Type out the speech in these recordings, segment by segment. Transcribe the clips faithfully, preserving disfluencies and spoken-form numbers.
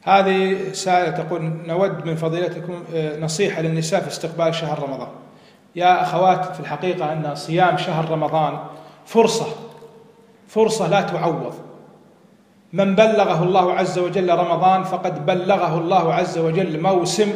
هذه سائلة تقول: نود من فضيلتكم نصيحة للنساء في استقبال شهر رمضان. يا أخوات، في الحقيقة أن صيام شهر رمضان فرصة فرصة لا تعوض. من بلغه الله عز وجل رمضان فقد بلغه الله عز وجل موسم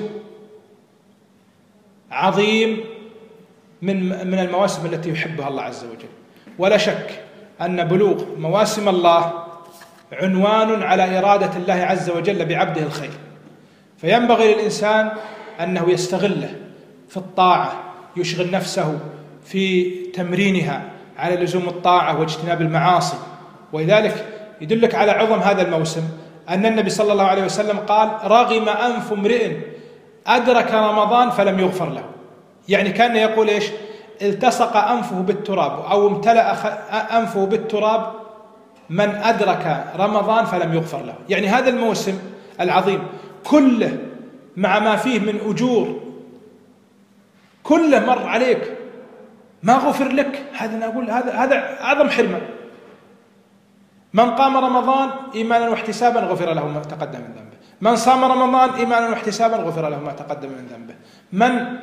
عظيم من من المواسم التي يحبها الله عز وجل. ولا شك أن بلوغ مواسم الله عنوان على إرادة الله عز وجل بعبده الخير، فينبغي للإنسان أنه يستغله في الطاعة، يشغل نفسه في تمرينها على لزوم الطاعة واجتناب المعاصي. ولذلك يدلك على عظم هذا الموسم أن النبي صلى الله عليه وسلم قال: رغم أنف امرئ أدرك رمضان فلم يغفر له. يعني كان يقول إيش؟ التصق أنفه بالتراب أو امتلأ أنفه بالتراب من أدرك رمضان فلم يغفر له. يعني هذا الموسم العظيم كله مع ما فيه من أجور كله مر عليك ما غفر لك. هذا نقول هذا هذا أعظم حرمة. من قام رمضان إيمانا واحتسابا غفر له ما تقدم من ذنبه. من صام رمضان إيمانا واحتسابا غفر له ما تقدم من ذنبه. من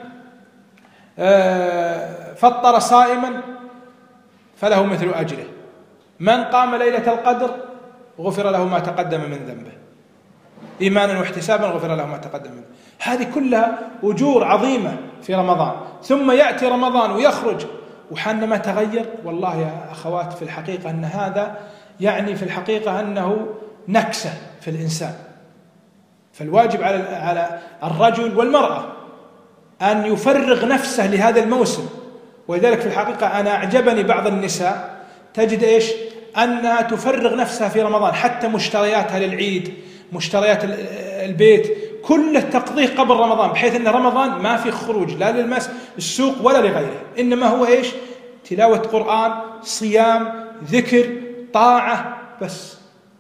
فطر صائما فله مثل أجره. من قام ليلة القدر غفر له ما تقدم من ذنبه إيمانا واحتسابا غفر له ما تقدم من ذنبه. هذه كلها أجور عظيمة في رمضان. ثم يأتي رمضان ويخرج وحن ما تغير. والله يا أخوات، في الحقيقة أن هذا يعني في الحقيقة أنه نكسة في الإنسان. فالواجب على على الرجل والمرأة أن يفرغ نفسه لهذا الموسم. ولذلك في الحقيقة أنا أعجبني بعض النساء تجد إيش؟ أنها تفرغ نفسها في رمضان، حتى مشترياتها للعيد، مشتريات البيت، كله تقضيه قبل رمضان، بحيث أن رمضان ما في خروج لا للمس السوق ولا لغيره، إنما هو إيش؟ تلاوة قرآن، صيام، ذكر، طاعة بس.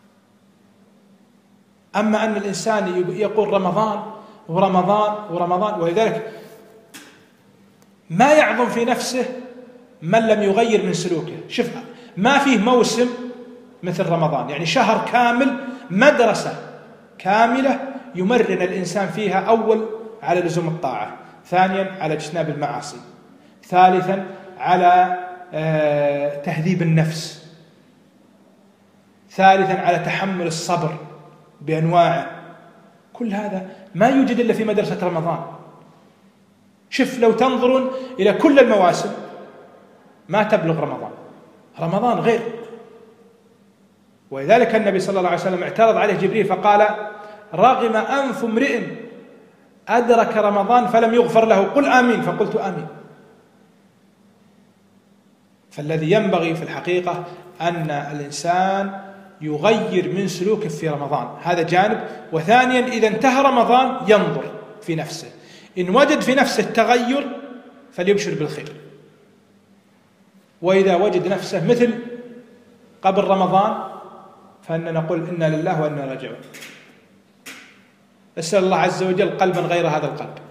أما أن الإنسان يقول رمضان ورمضان ورمضان، ولذلك ما يعظم في نفسه من لم يغير من سلوكه. شوف، ما فيه موسم مثل رمضان، يعني شهر كامل، مدرسة كاملة يمرن الإنسان فيها: أول على لزوم الطاعة، ثانيا على اجتناب المعاصي، ثالثا على تهذيب النفس، ثالثا على تحمل الصبر بأنواعه. كل هذا ما يوجد إلا في مدرسة رمضان. شوف، لو تنظرون إلى كل المواسم ما تبلغ رمضان. رمضان غير. ولذلك النبي صلى الله عليه وسلم اعترض عليه جبريل فقال: رغم أنف امرئ أدرك رمضان فلم يغفر له، قل آمين. فقلت آمين. فالذي ينبغي في الحقيقة أن الإنسان يغير من سلوكه في رمضان، هذا جانب. وثانيا، إذا انتهى رمضان ينظر في نفسه، إن وجد في نفسه تغير فليبشر بالخير، وإذا وجد نفسه مثل قبل رمضان فإننا نقول إنا لله وإنا راجعون. أسأل الله عز وجل قلبا غير هذا القلب.